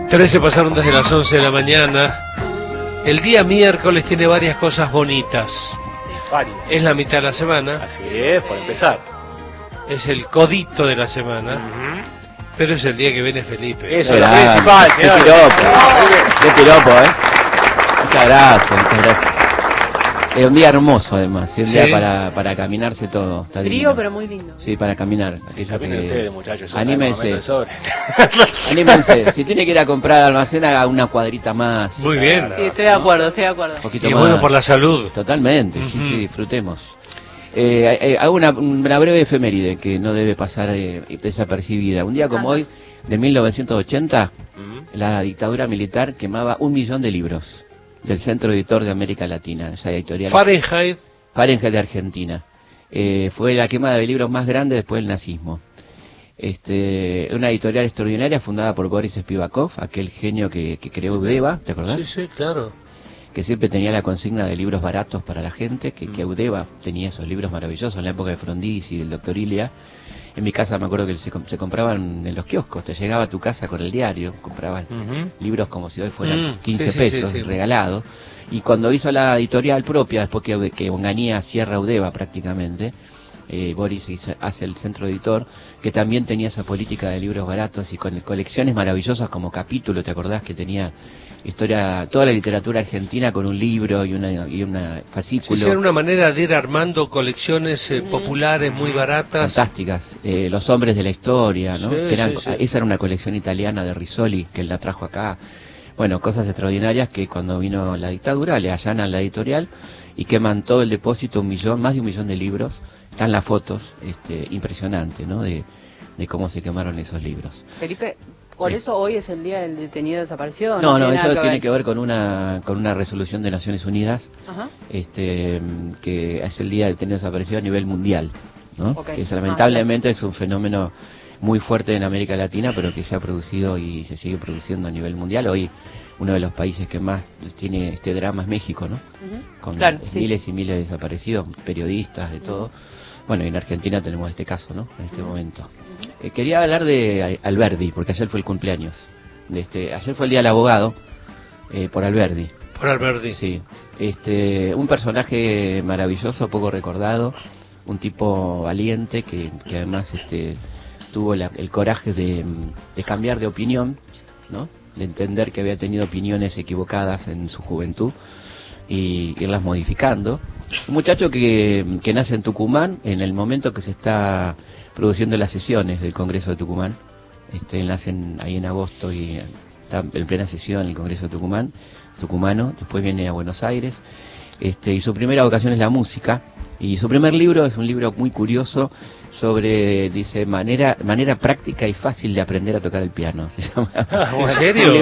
13 pasaron desde las 11 de la mañana. El día miércoles tiene varias cosas bonitas. Varias. Es la mitad de la semana. Así es, por empezar. Es el codito de la semana. Pero es el día que viene Felipe. Eso es lo principal, señor. Qué piropo. Qué piropo, Muchas gracias, muchas gracias. Es un día hermoso, además. Es un día para caminarse todo. Está Frío, divino. pero muy lindo. Sí, para caminar. Caminen ustedes, muchachos. Anímense. Anímense. Si tiene que ir a comprar al almacén, haga una cuadrita más. Muy bien. Sí, estoy de acuerdo, estoy de acuerdo. Un poquito Y más. bueno por la salud. Totalmente, sí, disfrutemos. Hago una breve efeméride que no debe pasar desapercibida. Un día como hoy, de 1980, la dictadura militar quemaba 1 millón de libros del Centro Editor de América Latina, esa editorial Fahrenheit de Argentina. Fue la quema de libros más grande después del nazismo. Una editorial extraordinaria fundada por Boris Spivakov, aquel genio que creó Eudeva, ¿te acordás? Sí, claro. Que siempre tenía la consigna de libros baratos para la gente, que Eudeva tenía esos libros maravillosos en la época de Frondizi y del Dr. Ilia. En mi casa me acuerdo que se compraban en los kioscos, te llegaba a tu casa con el diario, comprabas libros como si hoy fueran 15 pesos, regalados. Y cuando hizo la editorial propia, después que Onganía cierra Eudeva prácticamente, Boris hace el centro editor, que también tenía esa política de libros baratos y con colecciones maravillosas como Capítulo, ¿te acordás? Que tenía historia, toda la literatura argentina con un libro y una fascículo. Sí, era una manera de ir armando colecciones populares muy baratas. Fantásticas. Los hombres de la historia, ¿no? Sí, Que eran, sí. Esa era una colección italiana de Risoli, que él la trajo acá. Bueno, cosas extraordinarias que cuando vino la dictadura le allanan la editorial y queman todo el depósito, más de 1 millón de libros. Están las fotos, impresionante, ¿no? De cómo se quemaron esos libros. Felipe, ¿por eso hoy es el día del detenido desaparecido? No, tiene eso nada tiene que ver con una resolución de Naciones Unidas, que es el día del detenido desaparecido a nivel mundial, ¿no? Que lamentablemente es un fenómeno muy fuerte en América Latina, pero que se ha producido y se sigue produciendo a nivel mundial. Hoy uno de los países que más tiene este drama es México, ¿no? Con miles y miles de desaparecidos, periodistas, de todo. Bueno, y en Argentina tenemos este caso, ¿no? En este momento. Quería hablar de Alberdi, porque ayer fue el cumpleaños. Ayer fue el Día del Abogado, por Alberdi. Por Alberdi. Sí. Un personaje maravilloso, poco recordado, un tipo valiente que además tuvo el coraje de cambiar de opinión, ¿no? De entender que había tenido opiniones equivocadas en su juventud y irlas modificando. Un muchacho que nace en Tucumán en el momento que se está produciendo las sesiones del Congreso de Tucumán. Nacen ahí en agosto y está en plena sesión el Congreso de Tucumán, tucumano. Después viene a Buenos Aires. Y su primera vocación es la música. Y su primer libro es un libro muy curioso sobre, dice, manera práctica y fácil de aprender a tocar el piano. Se llama. ¿En serio?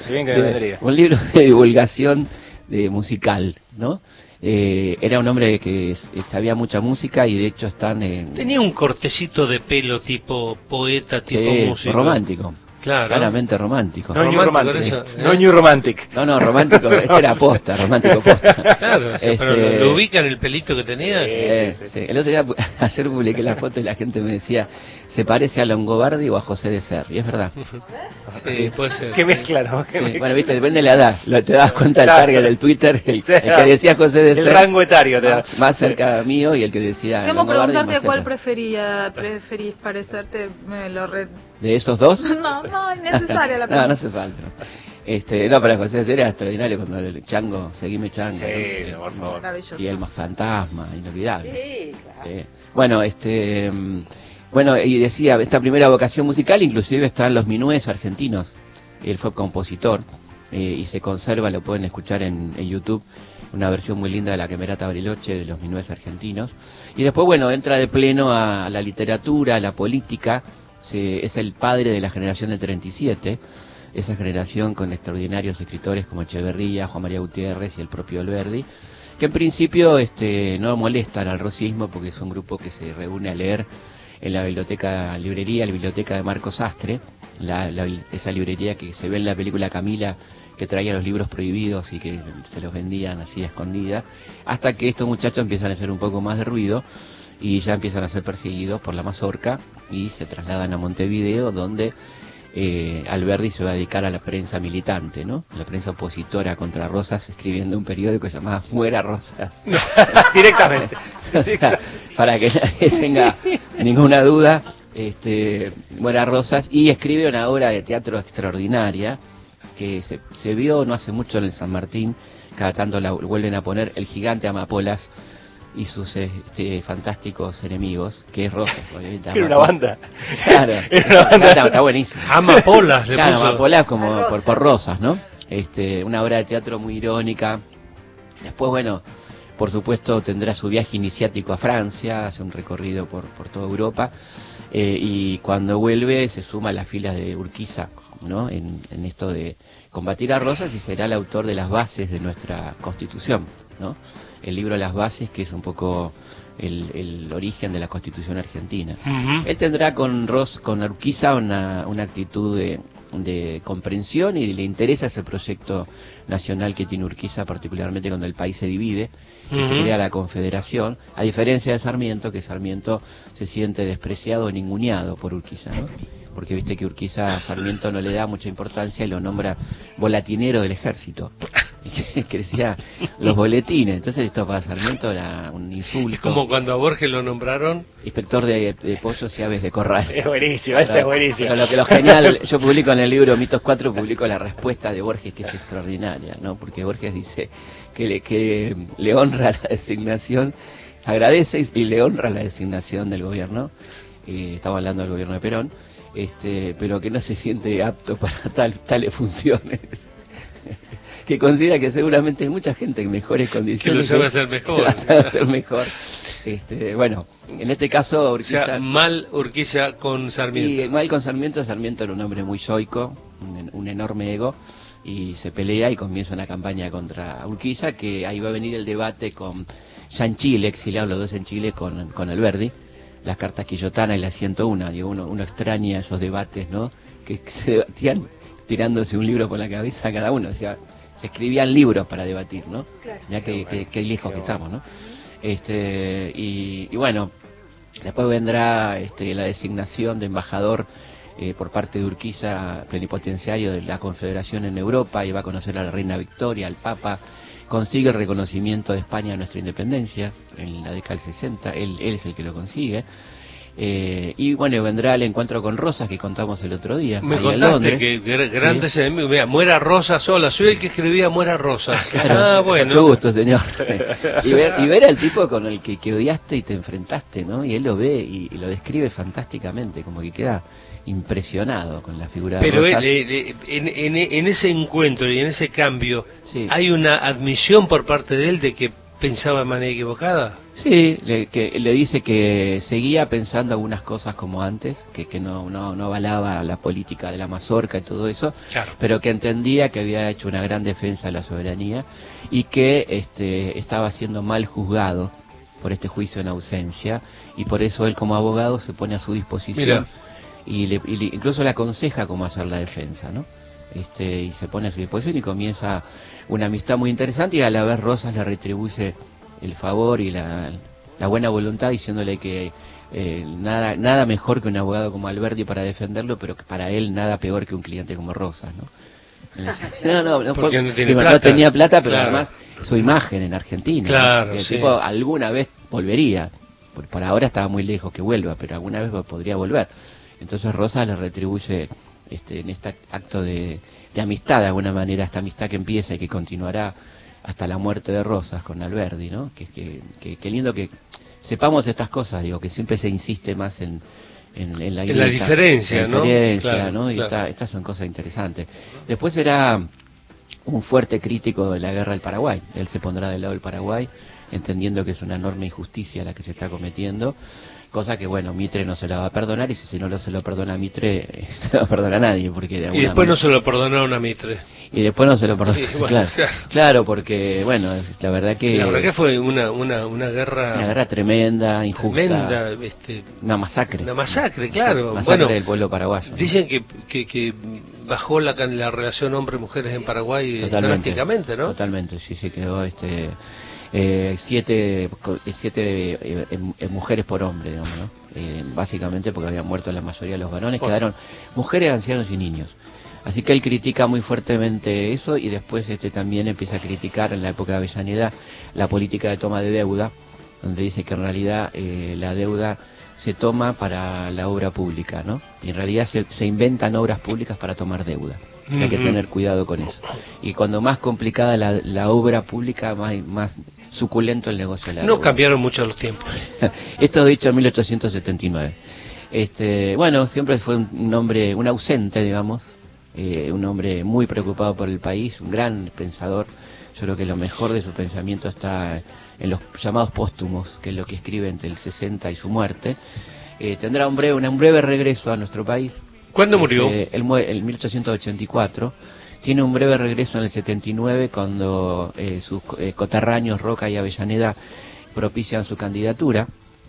Un libro de divulgación musical, ¿no? Era un hombre que sabía mucha música y de hecho tenía un cortecito de pelo tipo poeta, tipo músico. Romántico. Claro. Claramente romántico. No New Romantic. Eso, No New Romantic. No, romántico. Era posta, romántico posta. Claro, pero ¿lo ubican el pelito que tenía? Sí. El otro día ayer publiqué la foto y la gente me decía, ¿se parece a Longobardi o a José de Ser? Y es verdad. Sí, puede ser. Qué mezcla, ¿no? Bueno, viste, depende de la edad. Te das cuenta del target del Twitter. El que decía José de Ser. El rango etario te da. Más cerca mío y el que decía. ¿Cómo preguntarte cuál preferís parecerte? ¿De esos dos? No, es necesaria la pregunta. No hace falta. No, para José de Ser era extraordinario cuando el Chango, seguime Chango. Sí, por favor. Y el más fantasma, inolvidable. Sí, claro. Sí. Bueno, y decía, esta primera vocación musical inclusive está en los minués argentinos. Él fue compositor y se conserva, lo pueden escuchar en YouTube, una versión muy linda de la Camerata Bariloche de los minués argentinos. Y después, bueno, entra de pleno a la literatura, a la política. Es el padre de la generación del 37, esa generación con extraordinarios escritores como Echeverría, Juan María Gutiérrez y el propio Alberdi, que en principio no molestan al rosismo porque es un grupo que se reúne a leer en la biblioteca de Marcos Sastre, esa librería que se ve en la película Camila, que traía los libros prohibidos y que se los vendían así a escondidas, hasta que estos muchachos empiezan a hacer un poco más de ruido y ya empiezan a ser perseguidos por la mazorca y se trasladan a Montevideo, donde Alberdi se va a dedicar a la prensa militante, ¿no? La prensa opositora contra Rosas, escribiendo un periódico llamado Muera Rosas. Directamente. O sea, para que nadie tenga ninguna duda, Muera Rosas, y escribe una obra de teatro extraordinaria que se vio no hace mucho en el San Martín. Cada tanto la vuelven a poner, El gigante Amapolas y sus fantásticos enemigos, que es Rosas. Era una banda. Claro, está buenísimo. Amapolas le Claro, puso. Amapolas como por Rosas, ¿no? Una obra de teatro muy irónica. Después, bueno, por supuesto tendrá su viaje iniciático a Francia, hace un recorrido por toda Europa, y cuando vuelve se suma a las filas de Urquiza, ¿no? En esto de combatir a Rosas, y será el autor de las bases de nuestra Constitución, ¿no? El libro Las Bases, que es un poco el origen de la Constitución argentina. Él tendrá con Urquiza una actitud de comprensión, y le interesa ese proyecto nacional que tiene Urquiza, particularmente cuando el país se divide y se crea la Confederación, a diferencia de Sarmiento, que Sarmiento se siente despreciado o ninguneado por Urquiza, ¿no? Porque viste que Urquiza a Sarmiento no le da mucha importancia y lo nombra volatinero del ejército, que decía los boletines. Entonces esto para Sarmiento era un insulto. Es como cuando a Borges lo nombraron Inspector de pollos y aves de corral. Es buenísimo, ese es buenísimo. Pero lo genial, yo publico en el libro Mitos 4, publico la respuesta de Borges, que es extraordinaria, ¿no? Porque Borges dice que le honra la designación, agradece y le honra la designación del gobierno, estamos hablando del gobierno de Perón, pero que no se siente apto para tales funciones. Que considera que seguramente hay mucha gente en mejores condiciones que lo sabe hacer mejor. Que lo sabe hacer mejor. Bueno, en este caso Urquiza, o sea, mal Urquiza con Sarmiento. Y mal con Sarmiento era un hombre muy yoico, un enorme ego, y se pelea y comienza una campaña contra Urquiza, que ahí va a venir el debate ya en Chile, exiliados los dos en Chile, con Alberdi, las cartas Quillotana y la 101, y uno extraña esos debates, ¿no? Que se debatían tirándose un libro por la cabeza cada uno, o sea, se escribían libros para debatir, ¿no? Claro. Ya que lejos que estamos, ¿no? Y bueno, después vendrá la designación de embajador por parte de Urquiza, plenipotenciario de la Confederación en Europa, y va a conocer a la reina Victoria, al Papa, consigue el reconocimiento de España a nuestra independencia en la década del 60, él es el que lo consigue. Y bueno, vendrá el encuentro con Rosas que contamos el otro día. Me ahí contaste en Londres. que grandes enemigos. Mira, Muera Rosas sola. Soy el que escribía Muera Rosas. Claro, Bueno. Mucho gusto, señor. y ver al tipo con el que odiaste y te enfrentaste, ¿no? Y él lo ve y lo describe fantásticamente, como que queda impresionado con la figura de Pero Rosas. en ese encuentro y en ese cambio, Sí. ¿hay una admisión por parte de él de que pensaba de manera equivocada? Sí, que le dice que seguía pensando algunas cosas como antes, que no avalaba la política de la mazorca y todo eso, Claro. pero que entendía que había hecho una gran defensa de la soberanía y que estaba siendo mal juzgado por este juicio en ausencia, y por eso él como abogado se pone a su disposición. Mirá. Y incluso le aconseja cómo hacer la defensa, ¿no? Y se pone a su disposición y comienza una amistad muy interesante, y a la vez Rosas le retribuye el favor y la buena voluntad, diciéndole que nada mejor que un abogado como Alberdi para defenderlo, pero que para él nada peor que un cliente como Rosas, ¿no? No, Porque no tiene primero, plata. no tenía plata, pero Claro. además su imagen en Argentina, Claro, ¿no? El sí. tipo alguna vez volvería, por ahora estaba muy lejos que vuelva, pero alguna vez podría volver. Entonces Rosas le retribuye en este acto de amistad, de alguna manera, esta amistad que empieza y que continuará hasta la muerte de Rosas con Alberdi, ¿no? Que lindo que sepamos estas cosas, digo, que siempre se insiste más en la diferencia, ¿no? Claro, ¿no? Y claro. estas son cosas interesantes. Después será un fuerte crítico de la guerra del Paraguay. Él se pondrá del lado del Paraguay, entendiendo que es una enorme injusticia la que se está cometiendo, cosa que, bueno, Mitre no se la va a perdonar, y si no se lo perdona a Mitre, se lo perdona a nadie, porque de Y alguna después manera... no se lo perdonaron a Mitre. Y después no se lo perdona, Sí, bueno, claro, porque, bueno, la verdad que... La verdad que fue una Una guerra tremenda, injusta, tremenda, una masacre. una masacre, claro. Masacre Bueno, del pueblo paraguayo. dicen que bajó la relación hombres-mujeres en Paraguay drásticamente, ¿no? Totalmente, sí, quedó 7 mujeres por hombre, digamos, ¿no? básicamente porque habían muerto la mayoría de los varones, quedaron mujeres, ancianos y niños. Así que él critica muy fuertemente eso y después también empieza a criticar en la época de Avellaneda la política de toma de deuda, donde dice que en realidad la deuda se toma para la obra pública, ¿no? Y en realidad se inventan obras públicas para tomar deuda. Hay que tener cuidado con eso. Y cuando más complicada la obra pública, más suculento el negocio de la deuda. No cambiaron mucho los tiempos. Esto dicho en 1879. Bueno, siempre fue un hombre, un ausente, digamos, un hombre muy preocupado por el país, un gran pensador. Yo creo que lo mejor de su pensamiento está en los llamados póstumos, que es lo que escribe entre el 60 y su muerte. Tendrá un breve regreso a nuestro país. ¿Cuándo murió? En 1884. Tiene un breve regreso en el 79 cuando sus coterráneos Roca y Avellaneda propician su candidatura.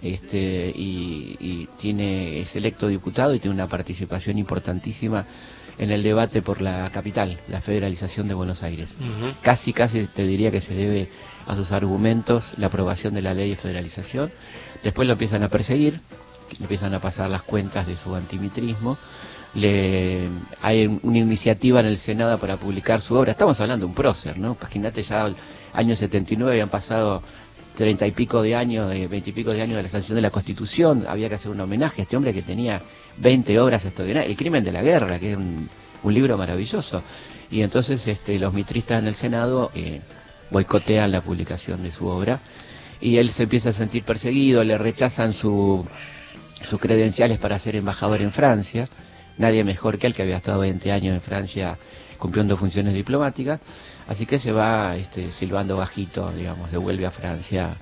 Y es electo diputado y tiene una participación importantísima en el debate por la capital, la federalización de Buenos Aires. Casi te diría que se debe a sus argumentos la aprobación de la ley de federalización. Después lo empiezan a perseguir, le empiezan a pasar las cuentas de su antimitrismo. Hay una iniciativa en el Senado para publicar su obra. Estamos hablando de un prócer, ¿no? Imagínate, ya el año 79 habían pasado 30 y pico de años, 20 y pico de años de la sanción de la Constitución. Había que hacer un homenaje a este hombre que tenía 20 obras extraordinarias. El crimen de la guerra, que es un libro maravilloso. Y entonces los mitristas en el Senado boicotean la publicación de su obra. Y él se empieza a sentir perseguido, le rechazan sus credenciales para ser embajador en Francia. Nadie mejor que él, que había estado 20 años en Francia cumpliendo funciones diplomáticas. Así que se va silbando bajito, digamos, devuelve a Francia,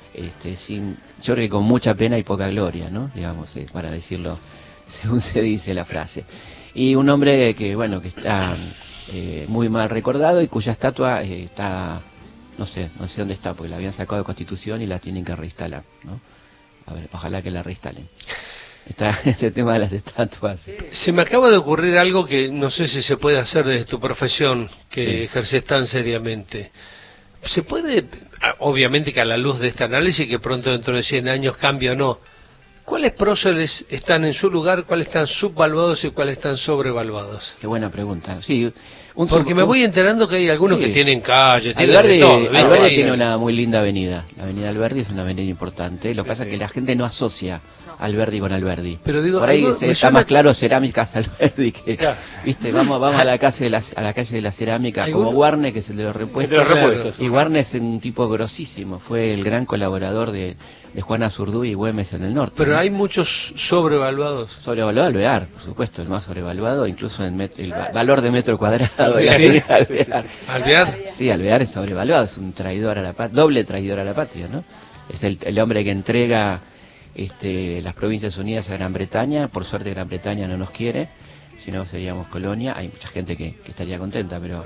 yo creo que con mucha pena y poca gloria, ¿no? Digamos, para decirlo según se dice la frase. Y un hombre que está muy mal recordado y cuya estatua está, no sé dónde está, porque la habían sacado de Constitución y la tienen que reinstalar, ¿no? A ver, ojalá que la reinstalen. Está este tema de las estatuas. Se me acaba de ocurrir algo que no sé si se puede hacer desde tu profesión, que ejerces tan seriamente. ¿Se puede, obviamente que a la luz de este análisis, que pronto dentro de 100 años cambia o no, cuáles próceres están en su lugar, cuáles están subvaluados y cuáles están sobrevaluados? Qué buena pregunta. Sí, porque me voy enterando que hay algunos que tienen calle, Alberdi, Alberdi tiene una muy linda avenida. La avenida Alberdi es una avenida importante. Lo que pasa es que la gente no asocia Alberdi con Alberdi. Pero digo, por ahí está más claro Cerámicas Alberdi que, viste, vamos a la calle de la cerámica, como Guarne, que es el de los repuestos. Y Guarne es un tipo grosísimo, fue el gran colaborador de Juana Zurduy y Güemes en el norte. Pero ¿no? hay muchos sobrevaluados. Sobrevaluado Alvear, por supuesto, el más sobrevaluado, incluso en el valor de metro cuadrado de Alvear. ¿Alvear? Sí, Alvear es sobrevaluado, es un traidor a la patria, doble traidor a la patria, ¿no? Es el hombre que entrega las Provincias Unidas a Gran Bretaña. Por suerte Gran Bretaña no nos quiere, si no seríamos colonia. Hay mucha gente que estaría contenta, pero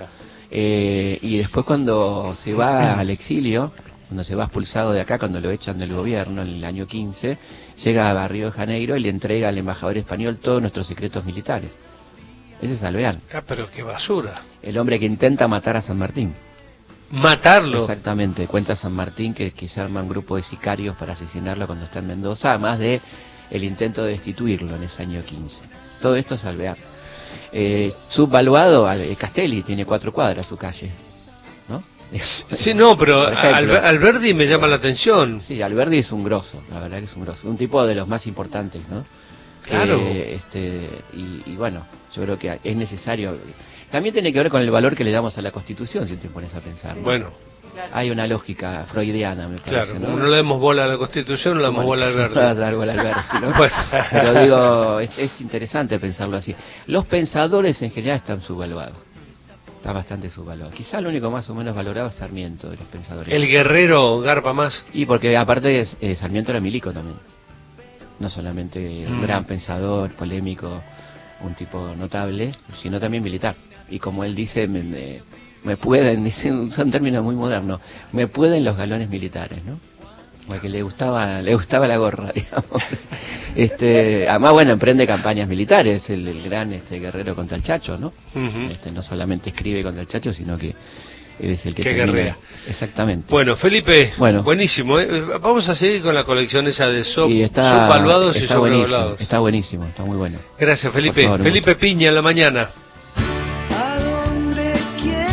y después cuando se va al exilio, cuando se va expulsado de acá, cuando lo echan del gobierno en el año 15, llega a Río de Janeiro y le entrega al embajador español todos nuestros secretos militares. Ese es Alvear. Pero qué basura. El hombre que intenta matar a San Martín. Matarlo. Exactamente, cuenta San Martín que se arma un grupo de sicarios para asesinarlo cuando está en Mendoza, además de el intento de destituirlo en ese año 15. Todo esto es Alvear. Subvaluado, Castelli tiene 4 cuadras su calle, ¿no? Sí, no, pero Alberdi me llama la atención. Sí, Alberdi es un grosso, la verdad que es un grosso, un tipo de los más importantes, ¿no? Claro. Y bueno, yo creo que es necesario. También tiene que ver con el valor que le damos a la Constitución, si te pones a pensar, ¿no? Bueno. Hay una lógica freudiana, me parece, claro, ¿no? No le demos bola a la Constitución, no le damos bola al Alberdi. No vas a dar bola al Alberdi, ¿no? Bueno. Pero digo, es interesante pensarlo así. Los pensadores en general están subvaluados. Está bastante subvaluado. Quizá el único más o menos valorado es Sarmiento, de los pensadores. El guerrero garpa más. Y porque aparte Sarmiento era milico también. No solamente un gran pensador, polémico, un tipo notable, sino también militar. Y como él dice, me pueden, dice un término muy moderno, me pueden los galones militares, ¿no? Porque le gustaba la gorra, digamos. Además, bueno, emprende campañas militares, el gran guerrero contra el Chacho, ¿no? No solamente escribe contra el Chacho, sino que es el que Que termina. guerrea. Exactamente. Bueno, Felipe, Bueno. buenísimo. Vamos a seguir con la colección esa de Y subvaluados y está buenísimo, sobrevalorados. está buenísimo, está muy bueno. Gracias, Felipe. Por favor, Felipe Piña en la mañana.